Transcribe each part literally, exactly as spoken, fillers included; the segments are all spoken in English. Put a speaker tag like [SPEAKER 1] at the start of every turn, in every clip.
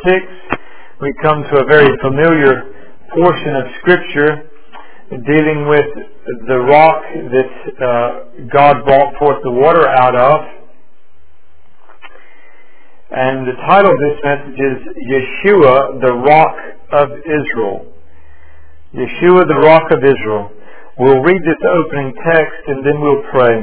[SPEAKER 1] six, we come to a very familiar portion of Scripture dealing with the rock that uh, God brought forth the water out of. And the title of this message is Yeshua, the Rock of Israel. Yeshua, the Rock of Israel. We'll read this opening text and then we'll pray.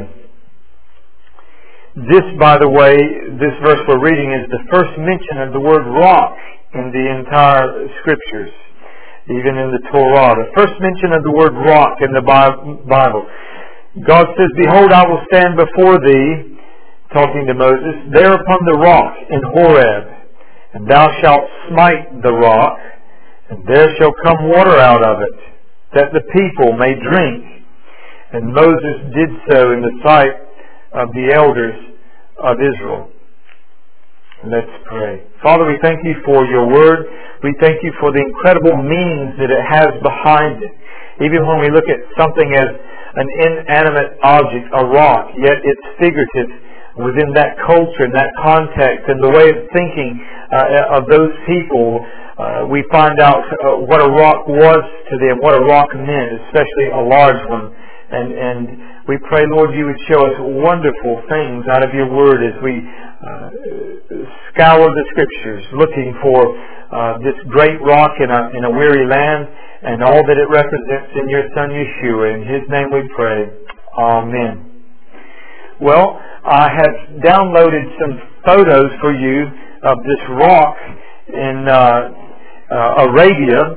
[SPEAKER 1] This, by the way, this verse we're reading is the first mention of the word rock in the entire Scriptures, even in the Torah. The first mention of the word rock in the Bible. God says, "Behold, I will stand before thee," talking to Moses, "there upon the rock in Horeb, and thou shalt smite the rock, and there shall come water out of it, that the people may drink." And Moses did so in the sight of the elders of Israel. Let's pray. Father, we thank you for your word. We thank you for the incredible meanings that it has behind it. Even when we look at something as an inanimate object, a rock, yet it's figurative within that culture and that context and the way of thinking uh, of those people. Uh, we find out uh, what a rock was to them, what a rock meant, especially a large one. And, and we pray, Lord, you would show us wonderful things out of your word as we uh, scour the Scriptures, looking for uh, this great rock in a, in a weary land and all that it represents in your Son Yeshua. In his name we pray. Amen. Well, I have downloaded some photos for you of this rock in uh, uh, Arabia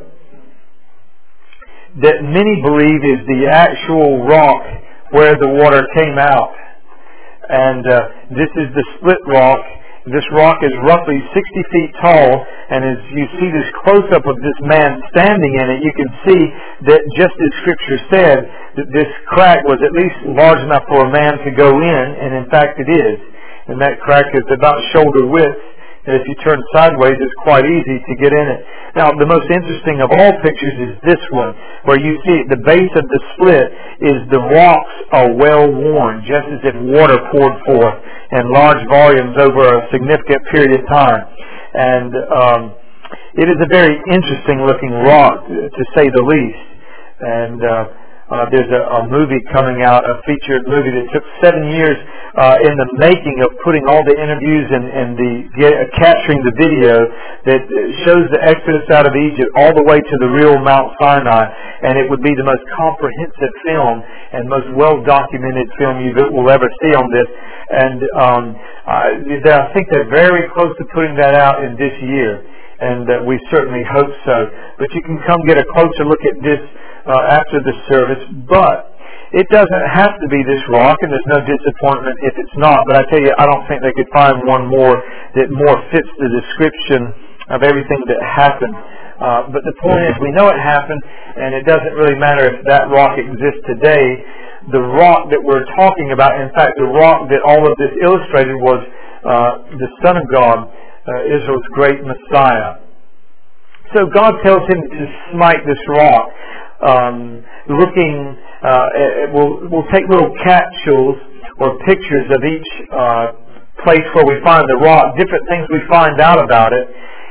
[SPEAKER 1] that many believe is the actual rock where the water came out. And uh, this is the split rock. This rock is roughly sixty feet tall, and as you see this close-up of this man standing in it, you can see that just as Scripture said, that this crack was at least large enough for a man to go in, and in fact it is. And that crack is about shoulder width. And if you turn sideways, it's quite easy to get in it. Now, the most interesting of all pictures is this one, where you see at the base of the split is the rocks are well worn, just as if water poured forth in large volumes over a significant period of time. And um, it is a very interesting looking rock, to say the least. And uh, uh, there's a, a movie coming out, a featured movie that took seven years uh, in the making of putting all the interviews and, and the get, uh, capturing the video that shows the exodus out of Egypt all the way to the real Mount Sinai. And it would be the most comprehensive film and most well-documented film you will ever see on this. And um, I, I think they're very close to putting that out in this year. And uh, we certainly hope so. But you can come get a closer look at this uh, after the service. But it doesn't have to be this rock, and there's no disappointment if it's not. But I tell you, I don't think they could find one more that more fits the description of everything that happened. Uh, but the point is, we know it happened, and it doesn't really matter if that rock exists today. The rock that we're talking about, in fact, the rock that all of this illustrated was uh, the Son of God, uh, Israel's great Messiah. So God tells him to smite this rock. Um, looking, uh, we'll, we'll take little capsules or pictures of each uh, place where we find the rock, different things we find out about it.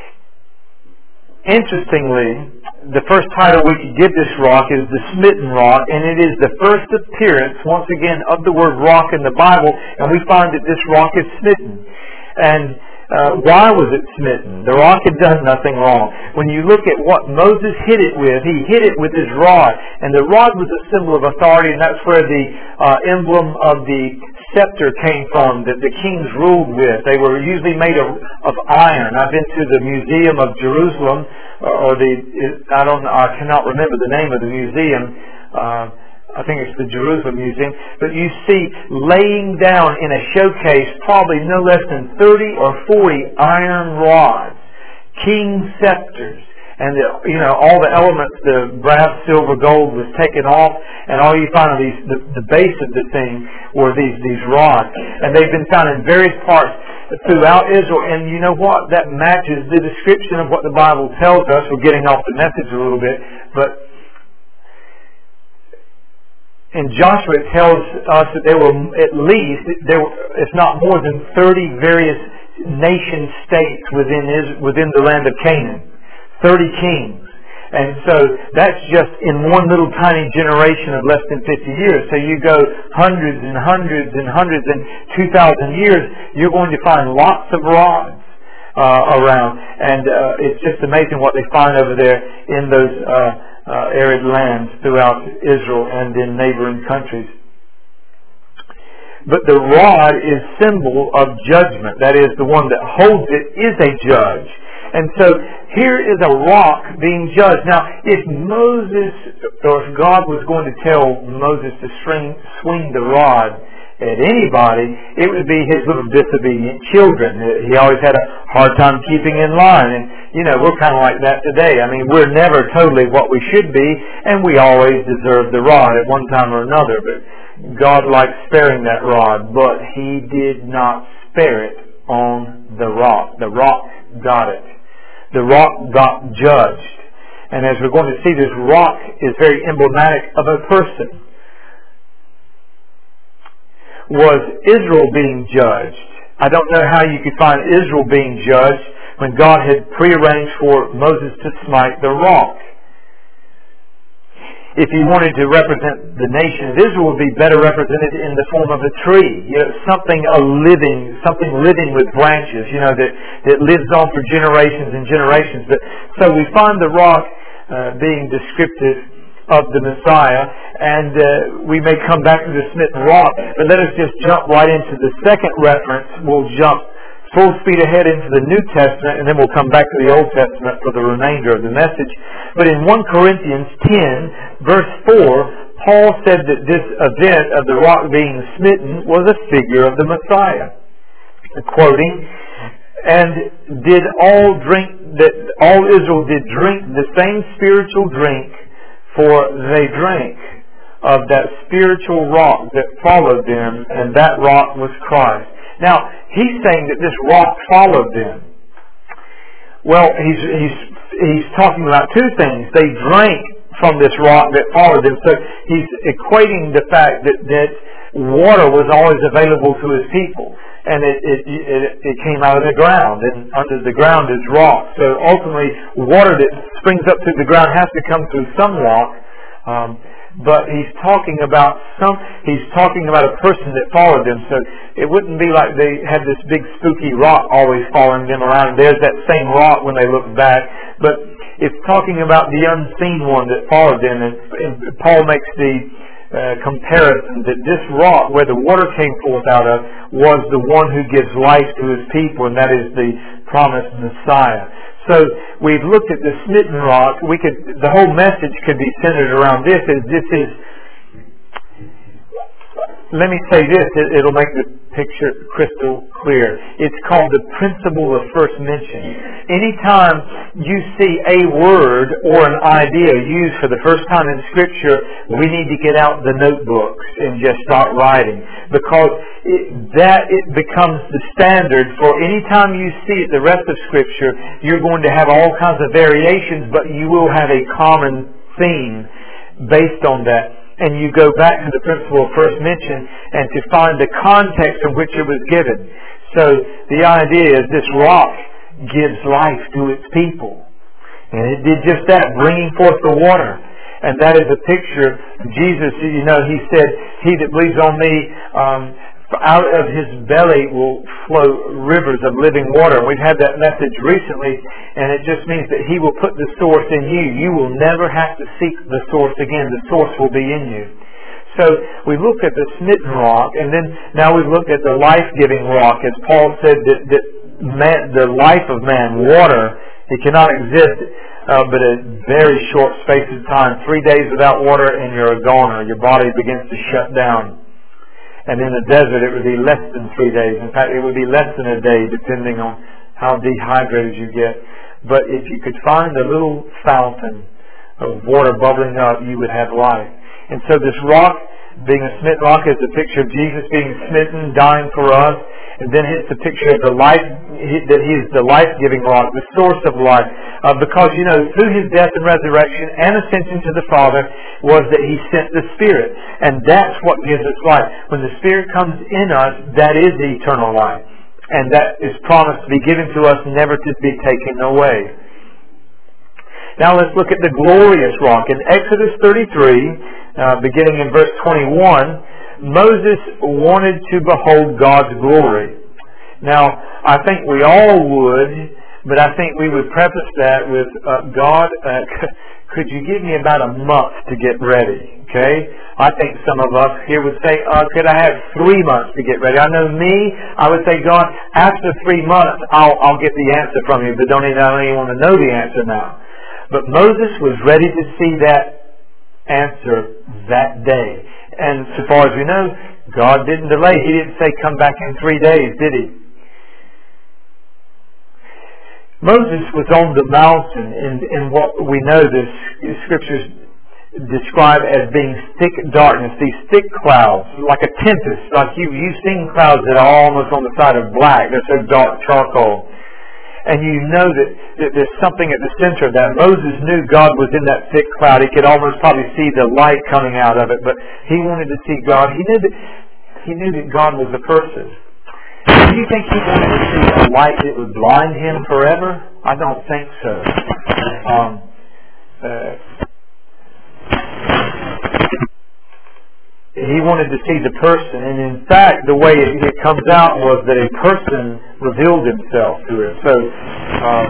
[SPEAKER 1] Interestingly, the first title we could give this rock is the Smitten Rock, and it is the first appearance, once again, of the word rock in the Bible, and we find that this rock is smitten. And Uh, why was it smitten? The rock had done nothing wrong. When you look at what Moses hit it with, he hit it with his rod. And the rod was a symbol of authority, and that's where the uh, emblem of the scepter came from that the kings ruled with. They were usually made of, of iron. I've been to the Museum of Jerusalem, or the, I don't I cannot remember the name of the museum. Uh, I think it's the Jerusalem Museum, but you see laying down in a showcase probably no less than thirty or forty iron rods, king scepters, and the, you know all the elements, the brass, silver, gold was taken off, and all you find of these, the, the base of the thing were these these rods, and they've been found in various parts throughout Israel. And you know what? That matches the description of what the Bible tells us. We're getting off the message a little bit, but in Joshua it tells us that there were at least, there were, if not more than thirty various nation states within Israel, within the land of Canaan. thirty kings. And so that's just in one little tiny generation of less than fifty years. So you go hundreds and hundreds and hundreds and two thousand years, you're going to find lots of rods uh, around. And uh, it's just amazing what they find over there in those uh, uh, arid lands throughout Israel and in neighboring countries. But the rod is symbol of judgment. That is, the one that holds it is a judge. And so here is a rock being judged. Now, if Moses, or if God was going to tell Moses to swing, swing the rod at anybody, it would be his little disobedient children. He always had a hard time keeping in line. And, you know, we're kind of like that today. I mean, we're never totally what we should be, and we always deserve the rod at one time or another. But God likes sparing that rod, but He did not spare it on the rock. The rock got it. The rock got judged. And as we're going to see, this rock is very emblematic of a person. Was Israel being judged? I don't know how you could find Israel being judged when God had prearranged for Moses to smite the rock. If he wanted to represent the nation of Israel, would be better represented in the form of a tree. You know, something a living, something living with branches, you know, that, that lives on for generations and generations. But so we find the rock uh, being descriptive of the Messiah, and uh, we may come back to the smitten rock, but let us just jump right into the second reference. We'll jump full speed ahead into the New Testament, and then we'll come back to the Old Testament for the remainder of the message. But in First Corinthians ten, verse four, Paul said that this event of the rock being smitten was a figure of the Messiah. Quoting, "And did all drink, that all Israel did drink the same spiritual drink, for they drank of that spiritual rock that followed them, and that rock was Christ." Now, he's saying that this rock followed them. Well, he's, he's, he's talking about two things. They drank from this rock that followed them. So he's equating the fact that, that water was always available to his people. And it, it, it, it came out of the ground. And under the ground is rock. So ultimately, water that springs up through the ground has to come through some rock. Um, But he's talking about some. He's talking about a person that followed them. So it wouldn't be like they had this big spooky rock always following them around. There's that same rock when they look back. But it's talking about the unseen one that followed them. And, and Paul makes the uh, comparison that this rock, where the water came forth out of, was the one who gives life to His people, and that is the promised Messiah. So we've looked at the smitten rock. We could, the whole message could be centered around this. Is this is, let me say this, it, it'll make the picture crystal clear. It's called the principle of first mention. Anytime you see a word or an idea used for the first time in Scripture, we need to get out the notebooks and just start writing. Because it, that it becomes the standard for any time you see it, the rest of Scripture, you're going to have all kinds of variations, but you will have a common theme based on that. And you go back to the principle of first mention and to find the context in which it was given. So the idea is this rock gives life to its people. And it did just that, bringing forth the water. And that is a picture. Jesus, you know, He said, "He that believes on me, um, out of his belly will flow rivers of living water." And we've had that message recently, and it just means that He will put the source in you. You will never have to seek the source again. The source will be in you. So we look at the smitten rock, and then now we've looked at the life-giving rock. As Paul said, that, that man, the life of man, water, it cannot exist uh, but a very short space of time. Three days without water and you're a goner. Your body begins to shut down. And in the desert, it would be less than three days. In fact, it would be less than a day, depending on how dehydrated you get. But if you could find a little fountain of water bubbling up, you would have life. And so this rock, being a smitten rock, is a picture of Jesus being smitten, dying for us. And then it's a picture of the life, that He is the life-giving rock, the source of life. Uh, because, you know, through His death and resurrection and ascension to the Father was that He sent the Spirit. And that's what gives us life. When the Spirit comes in us, that is the eternal life. And that is promised to be given to us, never to be taken away. Now let's look at the glorious rock. In Exodus thirty-three, uh, beginning in verse twenty-one, Moses wanted to behold God's glory. Now, I think we all would, but I think we would preface that with, uh, God, uh, could you give me about a month to get ready? Okay? I think some of us here would say, uh, could I have three months to get ready? I know me, I would say, God, after three months, I'll, I'll get the answer from you, but don't even, I don't even want to know the answer now. But Moses was ready to see that answer that day. And so far as we know, God didn't delay. He didn't say, come back in three days, did He? Moses was on the mountain in, in what we know the Scriptures describe as being thick darkness, these thick clouds, like a tempest. Like you, you've seen clouds that are almost on the side of black. They're so dark charcoal. And you know that, that there's something at the center of that. Moses knew God was in that thick cloud. He could almost probably see the light coming out of it, but he wanted to see God. He knew that, he knew that God was a person. Do you think he wanted to see a light that would blind him forever? I don't think so. Um, uh, he wanted to see the person, and in fact, the way it, it comes out was that a person revealed himself to him. So, um,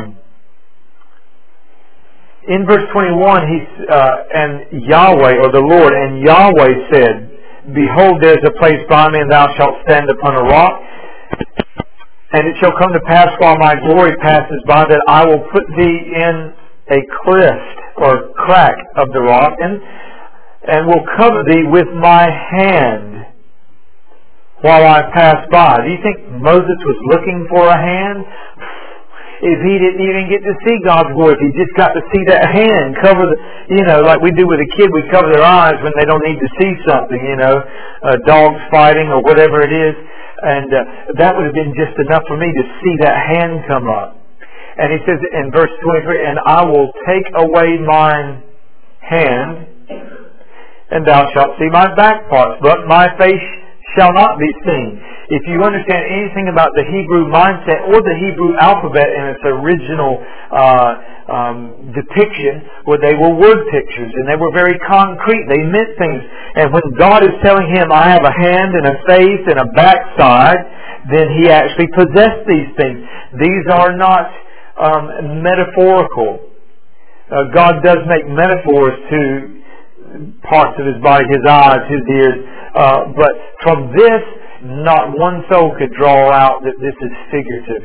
[SPEAKER 1] in verse twenty-one, he uh, and Yahweh, or the Lord, and Yahweh said, "Behold, there is a place by me, and thou shalt stand upon a rock. And it shall come to pass while my glory passes by that I will put thee in a cleft or crack of the rock, and and will cover thee with my hand while I pass by." Do you think Moses was looking for a hand? If he didn't even get to see God's glory, if he just got to see that hand cover the, you know, like we do with a kid, we cover their eyes when they don't need to see something, you know, uh, dogs fighting or whatever it is. And uh, that would have been just enough for me to see that hand come up. And he says in verse twenty-three, "And I will take away mine hand, and thou shalt see my back parts, but my face shall not be seen." If you understand anything about the Hebrew mindset or the Hebrew alphabet in its original uh, um, depiction, where they were word pictures and they were very concrete. They meant things. And when God is telling him, "I have a hand and a face and a backside," then he actually possessed these things. These are not um, metaphorical. Uh, God does make metaphors to parts of his body, his eyes, his ears. Uh, but from this, not one soul could draw out that this is figurative.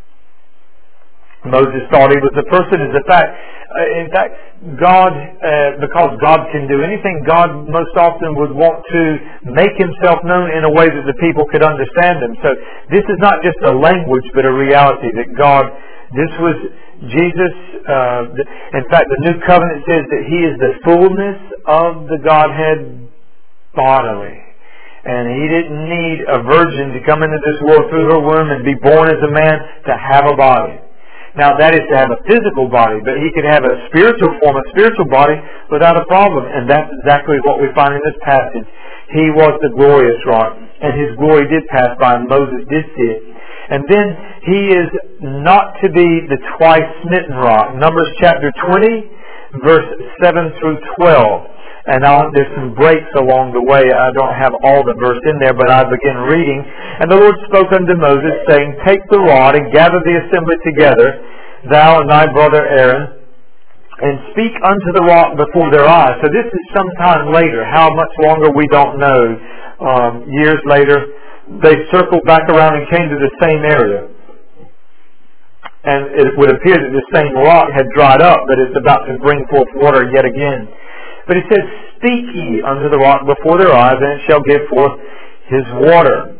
[SPEAKER 1] Moses thought he was a person. As a fact, uh, in fact, God, uh, because God can do anything, God most often would want to make himself known in a way that the people could understand him. So this is not just a language, but a reality that God, this was Jesus. Uh, in fact, the New Covenant says that he is the fullness of the Godhead bodily. And he didn't need a virgin to come into this world through her womb and be born as a man to have a body. Now that is to have a physical body, but he could have a spiritual form, a spiritual body without a problem. And that's exactly what we find in this passage. He was the glorious rock, and his glory did pass by, and Moses did see it. And then he is not to be the twice smitten rock. Numbers chapter twenty, verse seven through twelve. And I'll, there's some breaks along the way. I don't have all the verse in there, but I begin reading. "And the Lord spoke unto Moses, saying, Take the rod, and gather the assembly together, thou and thy brother Aaron, and speak unto the rock before their eyes." So this is sometime later. How much longer, we don't know. Um, years later, they circled back around and came to the same area. And it would appear that the same rock had dried up, but it's about to bring forth water yet again. But he says, "Speak ye unto the rock before their eyes, and it shall give forth his water."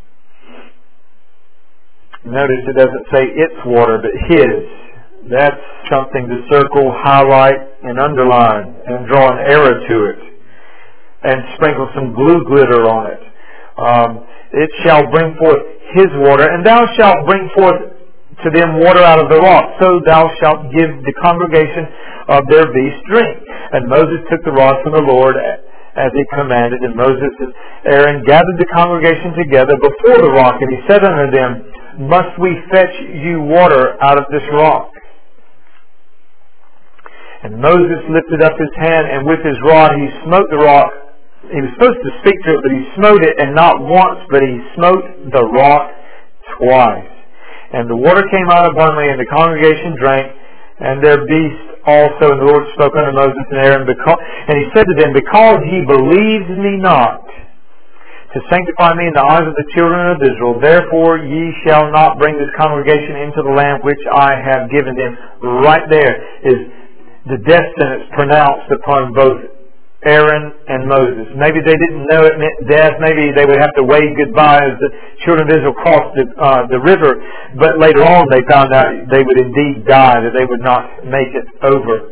[SPEAKER 1] Notice it doesn't say its water, but his. That's something to circle, highlight, and underline, and draw an arrow to it, and sprinkle some glue glitter on it. Um, "it shall bring forth his water, and thou shalt bring forth to them water out of the rock, so thou shalt give the congregation of their beasts drink." And Moses took the rod from the Lord as he commanded, and Moses and Aaron gathered the congregation together before the rock, and he said unto them, must we fetch you water out of this rock? And Moses lifted up his hand, and with his rod he smote the rock. He was supposed to speak to it, but he smote it, and not once, but he smote the rock twice. And the water came out abundantly, and the congregation drank, and their beasts also. And the Lord spoke unto Moses and Aaron, because, and he said to them, because ye believed me not, to sanctify me in the eyes of the children of Israel, therefore ye shall not bring this congregation into the land which I have given them. Right there is the death sentence pronounced upon both Aaron and Moses. Maybe they didn't know it meant death. Maybe they would have to wave goodbye as the children of Israel crossed the, uh, the river. But later on they found out they would indeed die, that they would not make it over.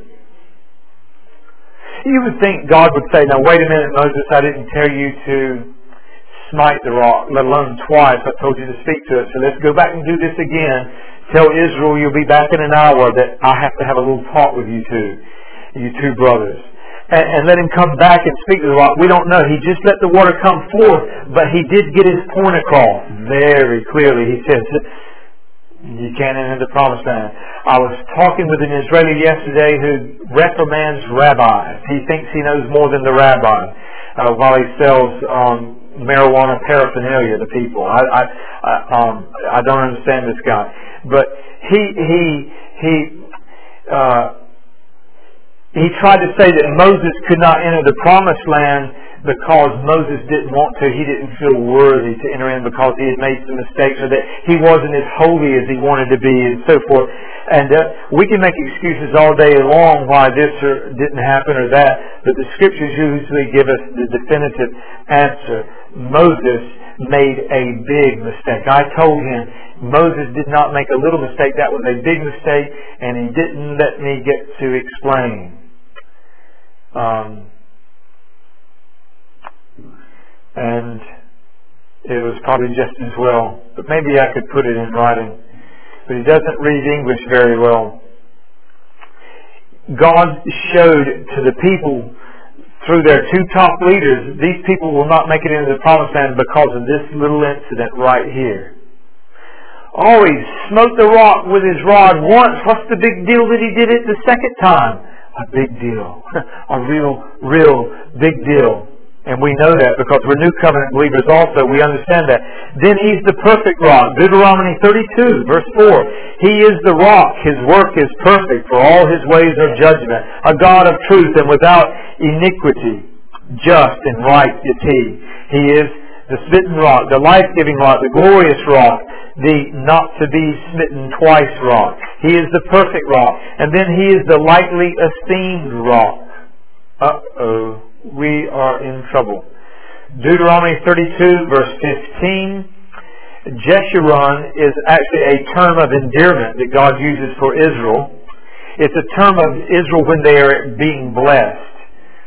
[SPEAKER 1] You would think God would say, now wait a minute, Moses, I didn't tell you to smite the rock, let alone twice. I told you to speak to it. So let's go back and do this again. Tell Israel you'll be back in an hour, that I have to have a little talk with you two, you two brothers. And, and let him come back and speak to the rock. We don't know. He just let the water come forth, but he did get his point across very clearly. He says, you can't enter the promised land. I was talking with an Israeli yesterday who reprimands rabbis. He thinks he knows more than the rabbi uh, while he sells um, marijuana paraphernalia to people. I, I, I, um, I don't understand this guy. But he, he, he, uh, he tried to say that Moses could not enter the promised land because Moses didn't want to. He didn't feel worthy to enter in because he had made some mistakes, or that he wasn't as holy as he wanted to be, and so forth. And uh, we can make excuses all day long why this or didn't happen or that, but the Scriptures usually give us the definitive answer. Moses made a big mistake. I told him Moses did not make a little mistake. That was a big mistake, and he didn't let me get to explain. Um, and it was probably just as well. But maybe I could put it in writing. But he doesn't read English very well. God showed to the people through their two top leaders, these people will not make it into the promised land because of this little incident right here. Oh, he smote the rock with his rod once. What's the big deal that he did it the second time? A big deal. A real, real big deal. And we know that because we're New Covenant believers also. We understand that. Then he's the perfect rock. Deuteronomy thirty-two, verse four. He is the rock. His work is perfect, for all his ways are judgment. A God of truth and without iniquity. Just and right is he. He is the smitten rock, the life-giving rock, the glorious rock, the not-to-be-smitten twice rock. He is the perfect rock. And then he is the lightly esteemed rock. Uh-oh. We are in trouble. Deuteronomy thirty-two, verse fifteen. Jeshurun is actually a term of endearment that God uses for Israel. It's a term of Israel when they are being blessed.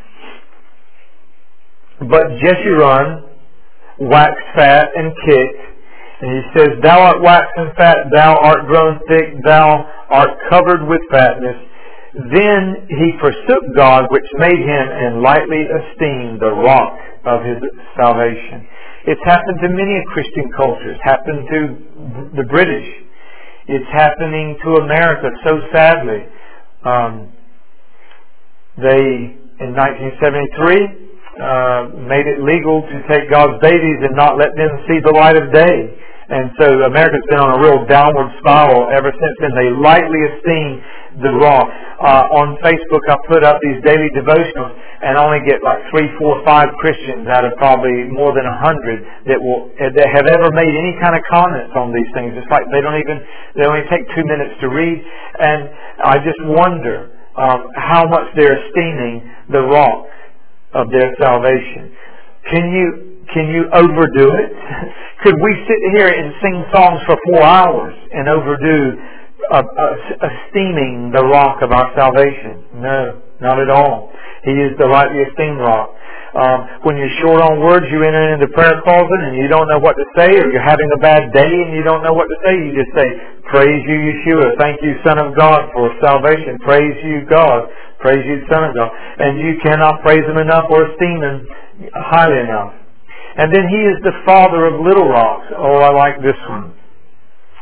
[SPEAKER 1] But Jeshurun waxed fat and kicked. And he says, thou art waxen fat, thou art grown thick, thou art covered with fatness. Then he forsook God which made him and lightly esteemed the rock of his salvation. It's happened to many Christian cultures. It's happened to the British. It's happening to America so sadly. Um, they, in nineteen seventy-three, uh, made it legal to take God's babies and not let them see the light of day. And so America's been on a real downward spiral ever since then. They lightly esteem the rock. Uh, on Facebook, I put up these daily devotionals and only get like three, four, five Christians out of probably more than a hundred that will that have ever made any kind of comments on these things. It's like they don't even they only take two minutes to read, and I just wonder um, how much they're esteeming the rock of their salvation. Can you can you overdo it? Could we sit here and sing songs for four hours and overdo uh, uh, esteeming the rock of our salvation? No, not at all. He is the rightly esteemed rock. Um, when you're short on words, you enter into the prayer closet and you don't know what to say, or you're having a bad day and you don't know what to say. You just say, praise you, Yeshua. Thank you, Son of God, for salvation. Praise you, God. Praise you, Son of God. And you cannot praise Him enough or esteem Him highly enough. And then He is the Father of little rocks. Oh, I like this one.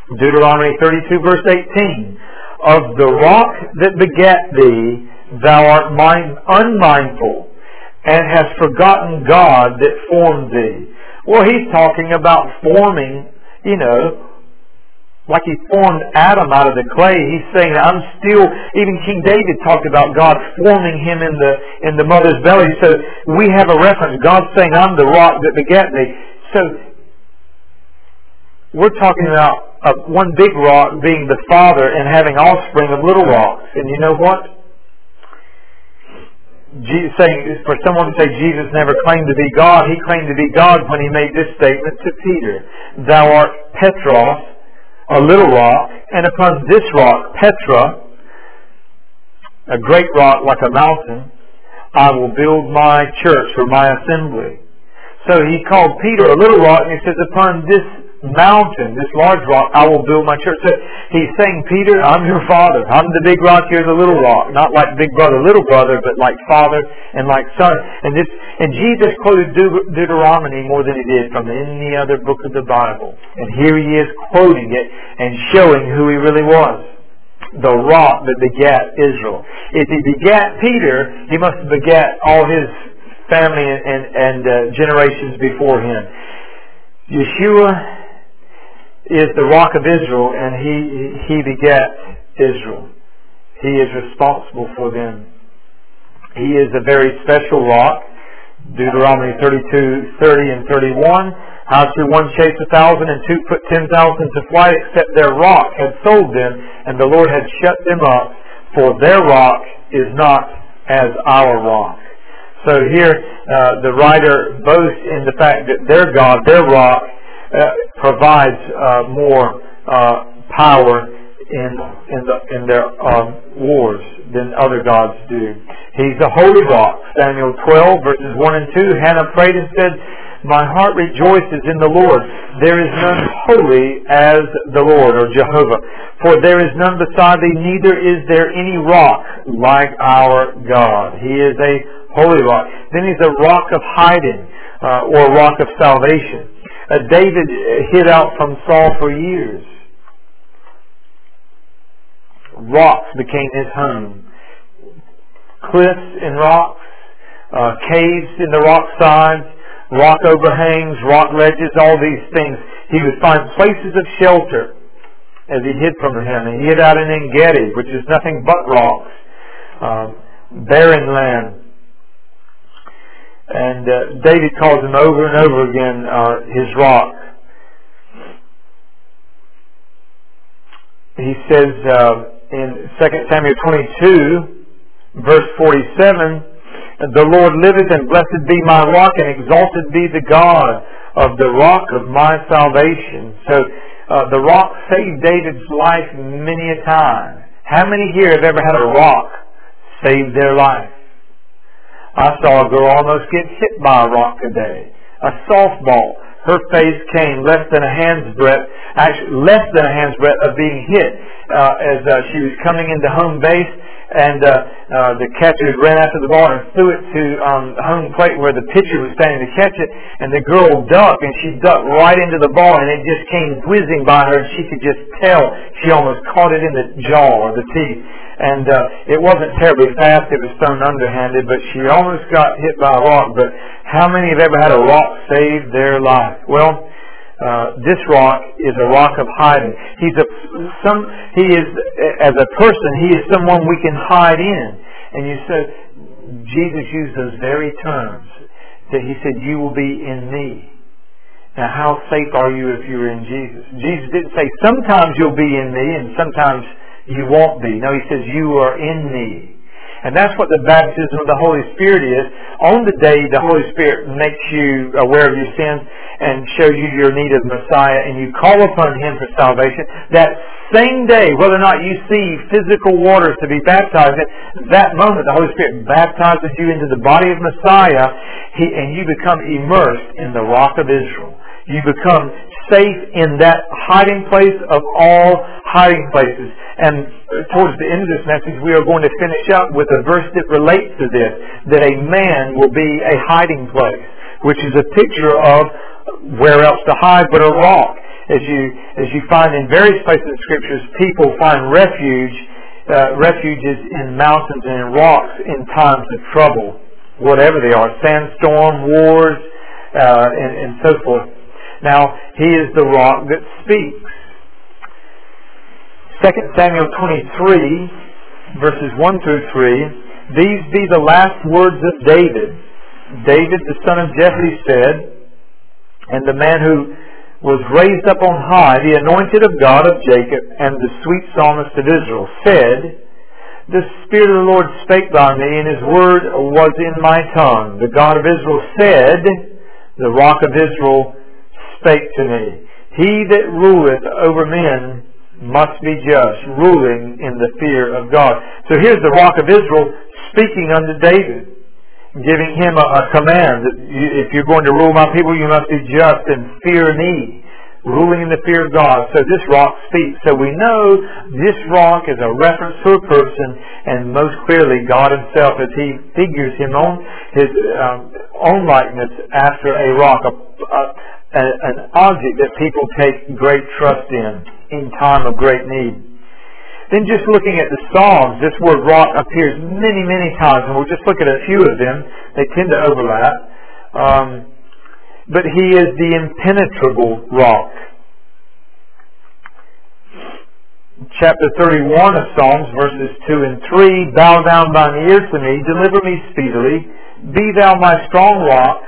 [SPEAKER 1] Deuteronomy thirty-two verse eighteen. Of the rock that begat thee, thou art mind, unmindful, and hast forgotten God that formed thee. Well, he's talking about forming, you know, like he formed Adam out of the clay. He's saying, I'm still, even King David talked about God forming him in the in the mother's belly. So we have a reference. God's saying, I'm the rock that begat thee. So we're talking about uh, one big rock being the Father and having offspring of little rocks. And you know what? Jesus saying, for someone to say Jesus never claimed to be God, he claimed to be God when he made this statement to Peter. Thou art Petros, a little rock, and upon this rock, Petra, a great rock like a mountain, I will build my church or my assembly. So he called Peter a little rock, and he says, upon this mountain, this large rock, I will build my church. So he's saying, Peter, I'm your father. I'm the big rock, you're the little rock. Not like big brother, little brother, but like father and like son. And this, and Jesus quoted Deut- Deuteronomy more than he did from any other book of the Bible. And here he is quoting it and showing who he really was. The rock that begat Israel. If he begat Peter, he must have begat all his family and, and, and uh, generations before him. Yeshua is the rock of Israel, and he he begat Israel. He is responsible for them. He is a very special rock. Deuteronomy thirty-two, thirty and thirty-one. How should one chase a thousand and two put ten thousand to flight, except their rock had sold them, and the Lord had shut them up, for their rock is not as our rock. So here uh, the writer boasts in the fact that their God, their rock, uh, provides uh, more uh, power in in, the, in their um, wars than other gods do. He's a holy rock. Samuel twelve verses one and two. Hannah prayed and said, my heart rejoices in the Lord. There is none holy as the Lord, or Jehovah. For there is none beside thee, neither is there any rock like our God. He is a holy rock. Then he's a rock of hiding, uh, or rock of salvation. Uh, David hid out from Saul for years. Rocks became his home. Cliffs and rocks, uh, caves in the rock sides, rock overhangs, rock ledges, all these things. He would find places of shelter as he hid from him. And he hid out in En-Gedi, which is nothing but rocks, uh, barren land. And uh, David calls him over and over again uh, his rock. He says uh, in Second Samuel twenty-two, verse forty-seven, the Lord liveth, and blessed be my rock, and exalted be the God of the rock of my salvation. So uh, the rock saved David's life many a time. How many here have ever had a rock save their life? I saw a girl almost get hit by a rock today. A softball. Her face came less than a hand's breadth, actually less than a hand's breadth of being hit uh, as uh, she was coming into home base. And uh, uh, the catcher ran after the ball and threw it to um, home plate where the pitcher was standing to catch it. And the girl ducked, and she ducked right into the ball, and it just came whizzing by her, and she could just tell she almost caught it in the jaw or the teeth. And uh, it wasn't terribly fast; it was thrown underhanded, but she almost got hit by a rock. But how many have ever had a rock save their life? Well, Uh, this rock is a rock of hiding. He's a some. He is as a person. He is someone we can hide in. And you said Jesus used those very terms. That he said, "You will be in me." Now, how safe are you if you're in Jesus? Jesus didn't say sometimes you'll be in me and sometimes you won't be. No, he says you are in me. And that's what the baptism of the Holy Spirit is. On the day the Holy Spirit makes you aware of your sins and shows you your need of Messiah, and you call upon Him for salvation, that same day, whether or not you see physical waters to be baptized in, that moment the Holy Spirit baptizes you into the body of Messiah, he, and you become immersed in the rock of Israel. You become safe in that hiding place of all hiding places. And towards the end of this message, we are going to finish up with a verse that relates to this, that a man will be a hiding place, which is a picture of where else to hide but a rock. as you as you find in various places in the Scriptures, people find refuge, uh, refuges in mountains and in rocks in times of trouble, whatever they are, sandstorm, wars, uh, and, and so forth. Now, He is the rock that speaks. Second Samuel twenty-three, verses one through three, these be the last words of David. David, the son of Jesse, said, and the man who was raised up on high, the anointed of God of Jacob, and the sweet psalmist of Israel, said, the Spirit of the Lord spake by me, and His word was in my tongue. The God of Israel said, the rock of Israel spake to me. He that ruleth over men must be just, ruling in the fear of God. So here's the rock of Israel speaking unto David, giving him a, a command that you, if you're going to rule my people, you must be just and fear me, ruling in the fear of God. So this rock speaks. So we know this rock is a reference to a person, and most clearly God Himself, as He figures Him on His um, own likeness after a rock, a, a, a, an object that people take great trust in in time of great need. Then just looking at the Psalms, this word rock appears many, many times, and we'll just look at a few of them. They tend to overlap. Um, but He is the impenetrable rock. Chapter thirty-one of Psalms, verses two and three, bow down thine ears to me, deliver me speedily, be thou my strong rock,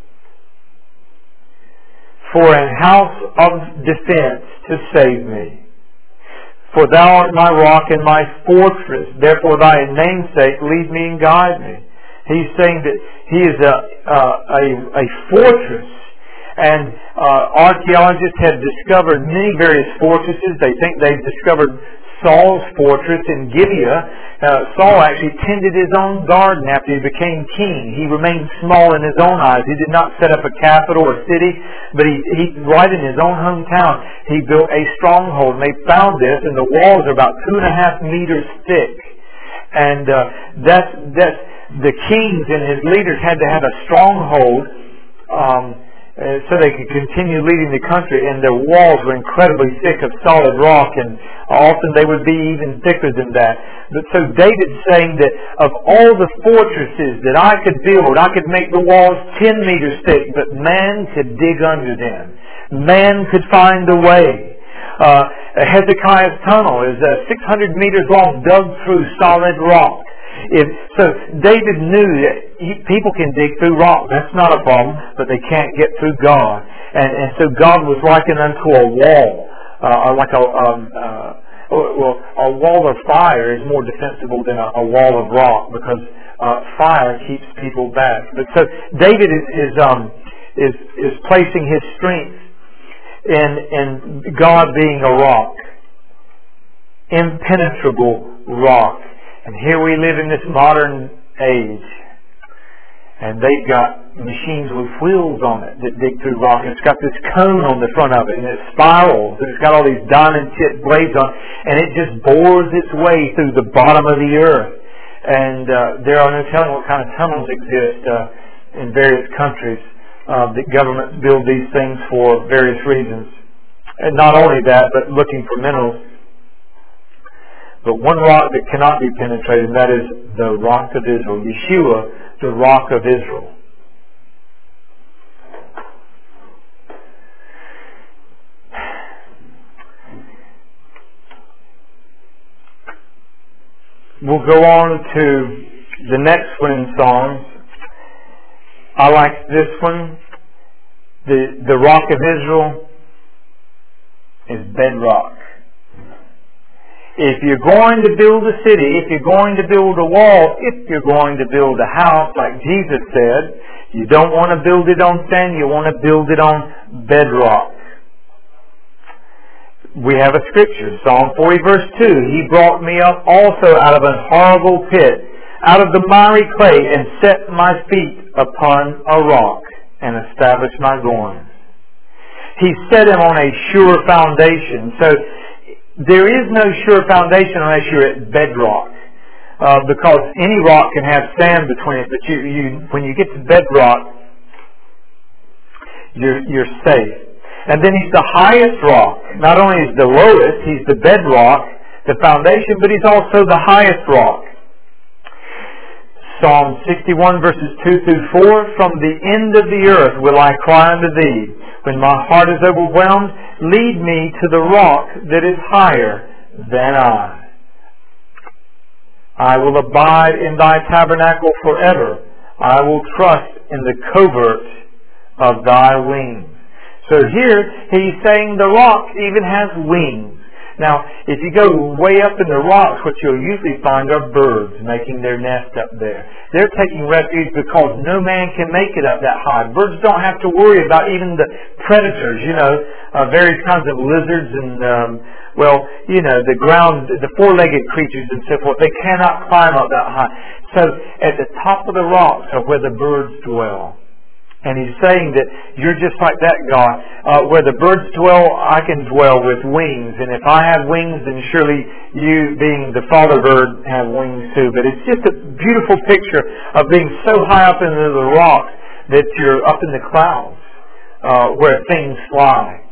[SPEAKER 1] for an house of defense to save me. For thou art my rock and my fortress, therefore thy namesake lead me and guide me. He's saying that He is a, uh, a, a fortress. And uh, archaeologists have discovered many various fortresses. They think they've discovered Saul's fortress in Gibeah. Uh, Saul actually tended his own garden after he became king. He remained small in his own eyes. He did not set up a capital or city, but he, he right in his own hometown, he built a stronghold. And they found this, and the walls are about two and a half meters thick. And uh, that's that's the kings and his leaders had to have a stronghold. Um, Uh, so they could continue leading the country, and their walls were incredibly thick of solid rock, and often they would be even thicker than that. But so David's saying that of all the fortresses that I could build, I could make the walls ten meters thick, but man could dig under them. Man could find a way. Uh, Hezekiah's tunnel is uh, six hundred meters long, dug through solid rock. If, so David knew that he, people can dig through rock. That's not a problem, but they can't get through God. And, and so God was likened unto a wall, uh, like a um, uh, well, a wall of fire is more defensible than a, a wall of rock, because uh, fire keeps people back. But so David is is um, is, is placing his strength in in God being a rock, impenetrable rock. And here we live in this modern age, and they've got machines with wheels on it that dig through rock. And it's got this cone on the front of it, and it spirals, and it's got all these diamond-tipped blades on it, and it just bores its way through the bottom of the earth. And uh, there are no telling what kind of tunnels exist uh, in various countries. Uh, that governments build these things for various reasons. And not only that, but looking for minerals. But one rock that cannot be penetrated, and that is the rock of Israel. Yeshua, the rock of Israel. We'll go on to the next one in Psalms. I like this one. The, the rock of Israel is bedrock. If you're going to build a city, if you're going to build a wall, if you're going to build a house, like Jesus said, you don't want to build it on sand, you want to build it on bedrock. We have a scripture, Psalm forty verse two. He brought me up also out of an horrible pit, out of the miry clay, and set my feet upon a rock, and established my goings. He set him on a sure foundation. So there is no sure foundation unless you're at bedrock, uh, because any rock can have sand between it. But you, you, when you get to bedrock, you're, you're safe. And then He's the highest rock. Not only is the lowest, He's the bedrock, the foundation, but He's also the highest rock. Psalm sixty-one verses two through four, from the end of the earth will I cry unto Thee. When my heart is overwhelmed, lead me to the rock that is higher than I. I will abide in Thy tabernacle forever. I will trust in the covert of Thy wings. So here He's saying the rock even has wings. Now, if you go way up in the rocks, what you'll usually find are birds making their nest up there. They're taking refuge because no man can make it up that high. Birds don't have to worry about even the predators, you know, uh, various kinds of lizards and, um, well, you know, the ground, the four-legged creatures and so forth. They cannot climb up that high. So, at the top of the rocks are where the birds dwell. And He's saying that you're just like that, God. Uh, where the birds dwell, I can dwell with wings. And if I have wings, then surely you, being the father bird, have wings too. But it's just a beautiful picture of being so high up into the rock that you're up in the clouds, uh, where things fly.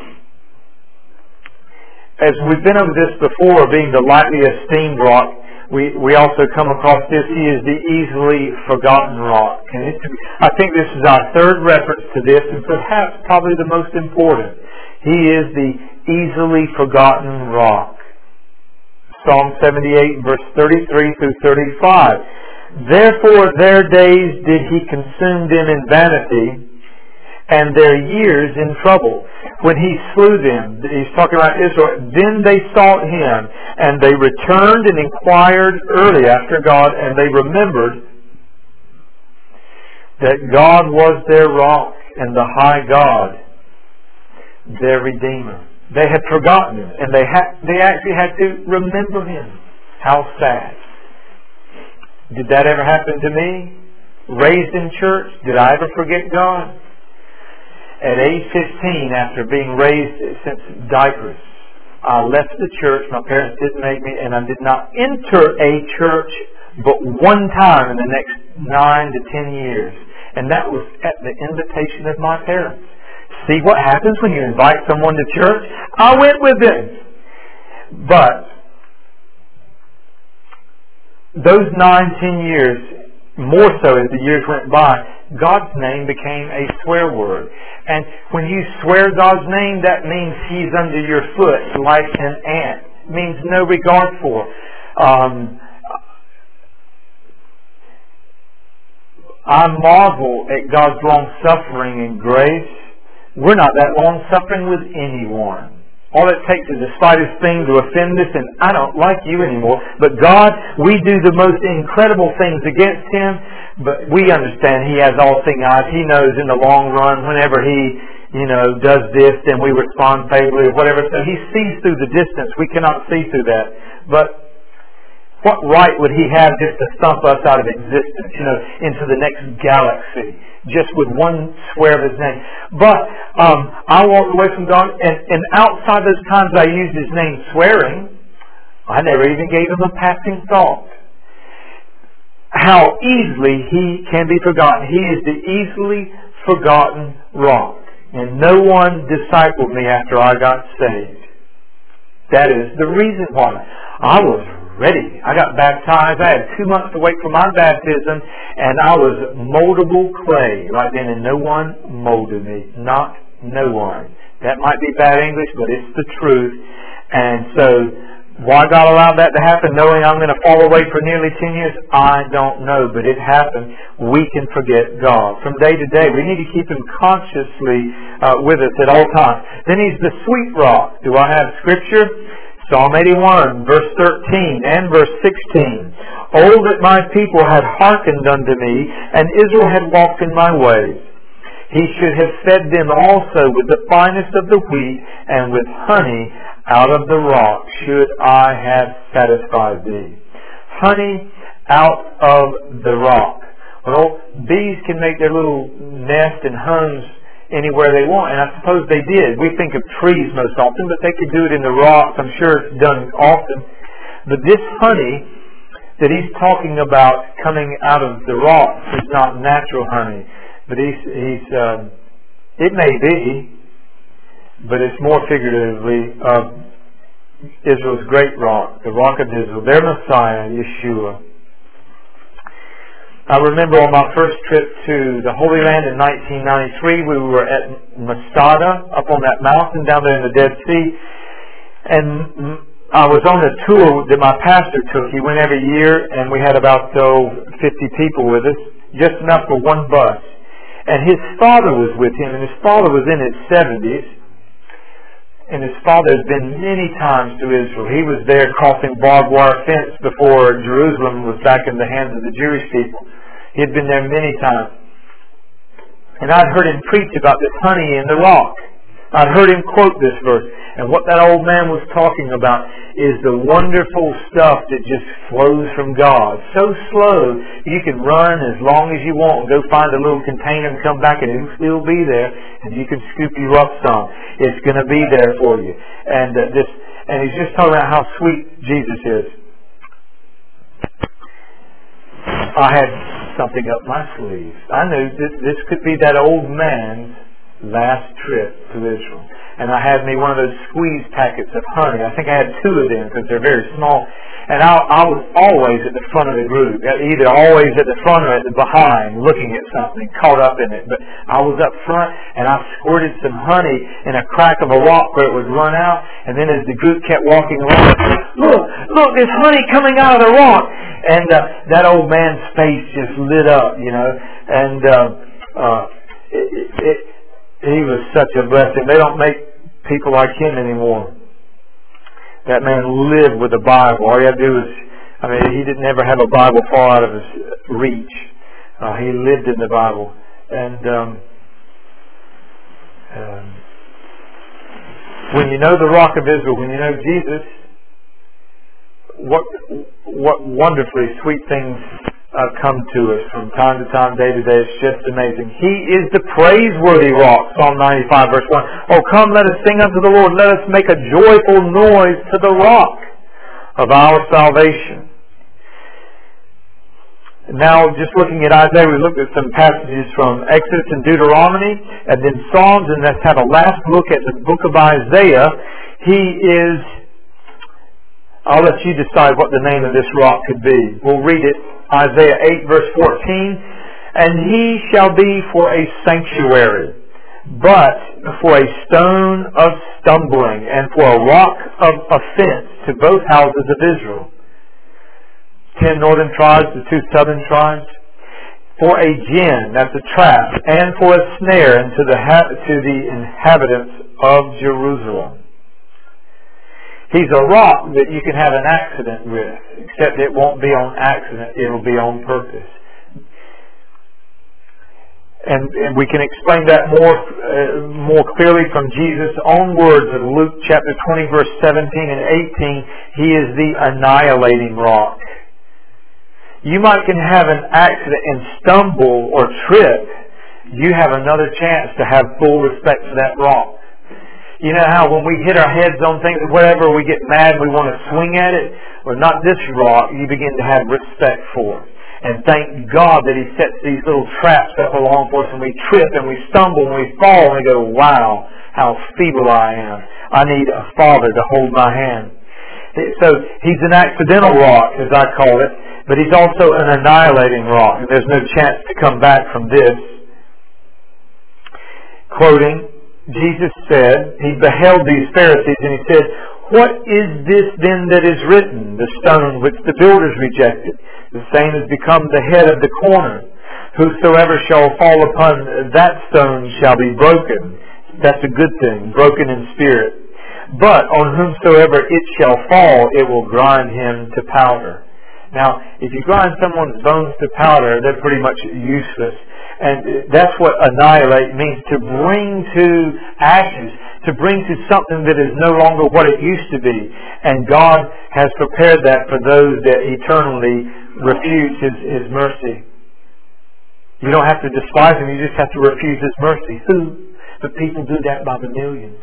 [SPEAKER 1] As we've been over this before, being the lightly esteemed rock, We, we also come across this. He is the easily forgotten rock. And it, I think this is our third reference to this, and perhaps probably the most important. He is the easily forgotten rock. Psalm seventy-eight, verse thirty-three through thirty-five. Therefore their days did He consume them in vanity, and their years in trouble. When He slew them, He's talking about Israel, then they sought Him, and they returned and inquired early after God, and they remembered that God was their rock and the high God, their Redeemer. They had forgotten Him, and they had, they actually had to remember Him. How sad. Did that ever happen to me? Raised in church, did I ever forget God? At age fifteen, after being raised since diapers, I left the church. My parents didn't make me, and I did not enter a church but one time in the next nine to ten years. And that was at the invitation of my parents. See what happens when you invite someone to church? I went with them. But those nine, ten years, more so as the years went by, God's name became a swear word. And when you swear God's name, that means He's under your foot like an ant. It means no regard for. Um, I marvel at God's long-suffering and grace. We're not that long-suffering with anyone. All it takes is the slightest thing to offend us, and I don't like you anymore. But God, we do the most incredible things against Him, but we understand He has all seeing eyes. He knows in the long run, whenever He, you know, does this, then we respond favorably or whatever. So He sees through the distance. We cannot see through that. But what right would He have just to stump us out of existence, you know, into the next galaxy, just with one swear of His name? But um, I walked away from God, and, and outside those times I used His name swearing, I never even gave Him a passing thought. How easily He can be forgotten. He is the easily forgotten rock. And no one discipled me after I got saved. That is the reason why. I was ready. I got baptized. I had two months to wait for my baptism, and I was moldable clay right then, and no one molded me. Not no one. That might be bad English, but it's the truth. And so, why God allowed that to happen, knowing I'm going to fall away for nearly ten years, I don't know, but it happened. We can forget God. From day to day, we need to keep Him consciously uh, with us at all times. Then He's the sweet rock. Do I have Scripture? Psalm eighty-one, verse thirteen and verse sixteen. Oh, that my people had hearkened unto me, and Israel had walked in my ways. He should have fed them also with the finest of the wheat, and with honey out of the rock should I have satisfied thee. Honey out of the rock. Well, bees can make their little nest and homes anywhere they want, and I suppose they did. We think of trees most often, but they could do it in the rocks. I'm sure it's done often. But this honey that He's talking about coming out of the rocks is not natural honey. But he's, he's um, it may be, but it's more figuratively of Israel's great rock, the rock of Israel, their Messiah, Yeshua. I remember on my first trip to the Holy Land in nineteen ninety-three, we were at Masada, up on that mountain down there in the Dead Sea, and I was on a tour that my pastor took. He went every year, and we had about oh, fifty people with us, just enough for one bus. And his father was with him, and his father was in his seventies, and his father had been many times to Israel. He was there crossing barbed wire fence before Jerusalem was back in the hands of the Jewish people. He had been there many times. And I'd heard him preach about this honey in the rock. I'd heard him quote this verse. And what that old man was talking about is the wonderful stuff that just flows from God. So slow, you can run as long as you want and go find a little container and come back and it'll still be there, and you can scoop you up some. It's going to be there for you. And uh, this, and he's just talking about how sweet Jesus is. I had something up my sleeve. I knew that this could be that old man's last trip to Israel. And I had me one of those squeeze packets of honey. I think I had two of them because they're very small. And I, I was always at the front of the group, either always at the front or at the behind, looking at something, caught up in it. But I was up front, and I squirted some honey in a crack of a rock where it would run out. And then as the group kept walking along, look, look, there's honey coming out of the rock. And uh, that old man's face just lit up, you know. And uh, uh, it, it, he was such a blessing. They don't make people like him anymore. That man lived with the Bible. All he had to do was, I mean, he didn't ever have a Bible fall out of his reach. Uh, he lived in the Bible. And um, um, when you know the Rock of Israel, when you know Jesus, what what wonderfully sweet things uh, come to us from time to time, day to day. It's just amazing. He is the praiseworthy rock, Psalm ninety-five, verse one. Oh, come, let us sing unto the Lord. Let us make a joyful noise to the rock of our salvation. Now, just looking at Isaiah, we looked at some passages from Exodus and Deuteronomy, and then Psalms, and let's have a last look at the book of Isaiah. He is... I'll let you decide what the name of this rock could be. We'll read it. Isaiah eight, verse fourteen. And he shall be for a sanctuary, but for a stone of stumbling, and for a rock of offense to both houses of Israel. Ten northern tribes, the two southern tribes. For a gin, that's a trap, and for a snare, and to the, ha- to the inhabitants of Jerusalem. He's a rock that you can have an accident with, except it won't be on accident, it'll be on purpose. And, and we can explain that more uh, more clearly from Jesus' own words of Luke chapter twenty, verse seventeen and eighteen. He is the annihilating rock. You might can have an accident and stumble or trip. You have another chance to have full respect for that rock. You know how when we hit our heads on things or whatever, we get mad and we want to swing at it? Well, not this rock. You begin to have respect for it. And thank God that He sets these little traps up along for us, and we trip and we stumble and we fall and we go, wow, how feeble I am. I need a Father to hold my hand. So He's an accidental rock, as I call it, but He's also an annihilating rock. And there's no chance to come back from this. Quoting, Jesus said, He beheld these Pharisees and He said, what is this then that is written? The stone which the builders rejected. The same has become the head of the corner. Whosoever shall fall upon that stone shall be broken. That's a good thing, broken in spirit. But on whomsoever it shall fall, it will grind him to powder. Now, if you grind someone's bones to powder, they're pretty much useless. And that's what annihilate means, to bring to ashes, to bring to something that is no longer what it used to be. And God has prepared that for those that eternally refuse His, His mercy. You don't have to despise Him, you just have to refuse His mercy. Who? But people do that by the millions.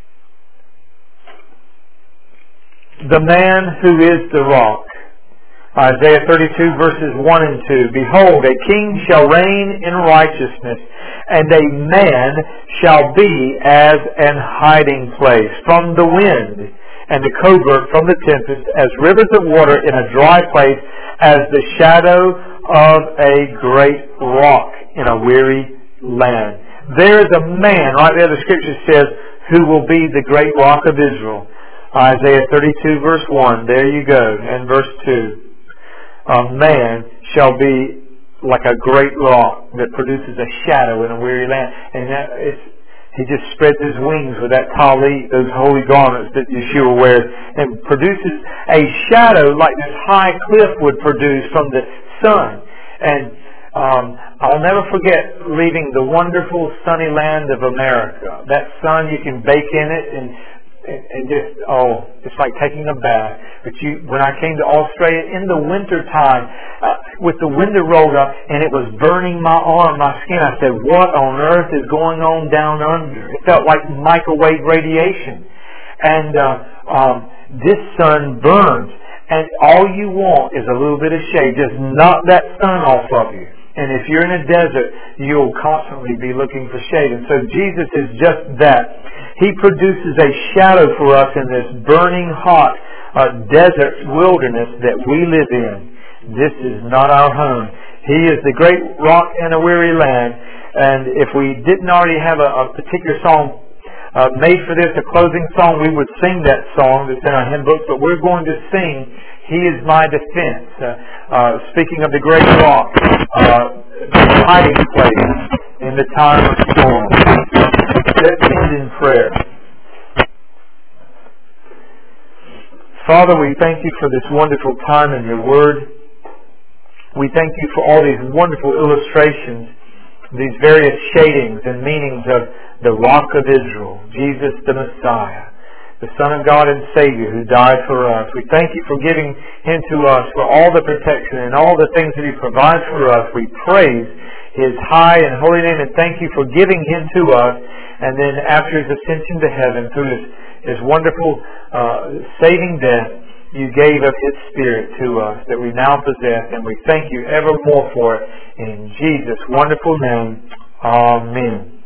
[SPEAKER 1] The man who is the rock. Isaiah thirty-two verses one and two. Behold, a king shall reign in righteousness, and a man shall be as an hiding place from the wind, and the covert from the tempest, as rivers of water in a dry place, as the shadow of a great rock in a weary land. There is a man, right there the scripture says, who will be the great rock of Israel. Isaiah thirty-two verse one, there you go, and verse two. A man shall be like a great rock that produces a shadow in a weary land. And that it's, he just spreads his wings with that talit, those holy garments that Yeshua wears, and produces a shadow like this high cliff would produce from the sun. And um, I'll never forget leaving the wonderful sunny land of America. That sun, you can bake in it and And, and just, oh, it's like taking a bath. But you, when I came to Australia in the winter time, uh, with the window rolled up and it was burning my arm, my skin, I said, what on earth is going on down under? It felt like microwave radiation. And uh, um, this sun burns. And all you want is a little bit of shade. Just knock that sun off of you. And if you're in a desert, you'll constantly be looking for shade. And so Jesus is just that. He produces a shadow for us in this burning hot uh, desert wilderness that we live in. This is not our home. He is the great rock in a weary land. And if we didn't already have a, a particular song uh, made for this, a closing song, we would sing that song that's in our hymn book. But we're going to sing He is My Defense. Uh, uh, speaking of the great rock, uh, the hiding place in the time of storm. Let's end in prayer. Father, we thank you for this wonderful time in your word. We thank you for all these wonderful illustrations, these various shadings and meanings of the rock of Israel, Jesus the Messiah, the Son of God and Savior who died for us. We thank you for giving him to us, for all the protection and all the things that he provides for us. We praise his high and holy name and thank you for giving him to us. And then after his ascension to heaven, through his, his wonderful uh, saving death, you gave of his Spirit to us that we now possess. And we thank you evermore for it. In Jesus' wonderful name, amen.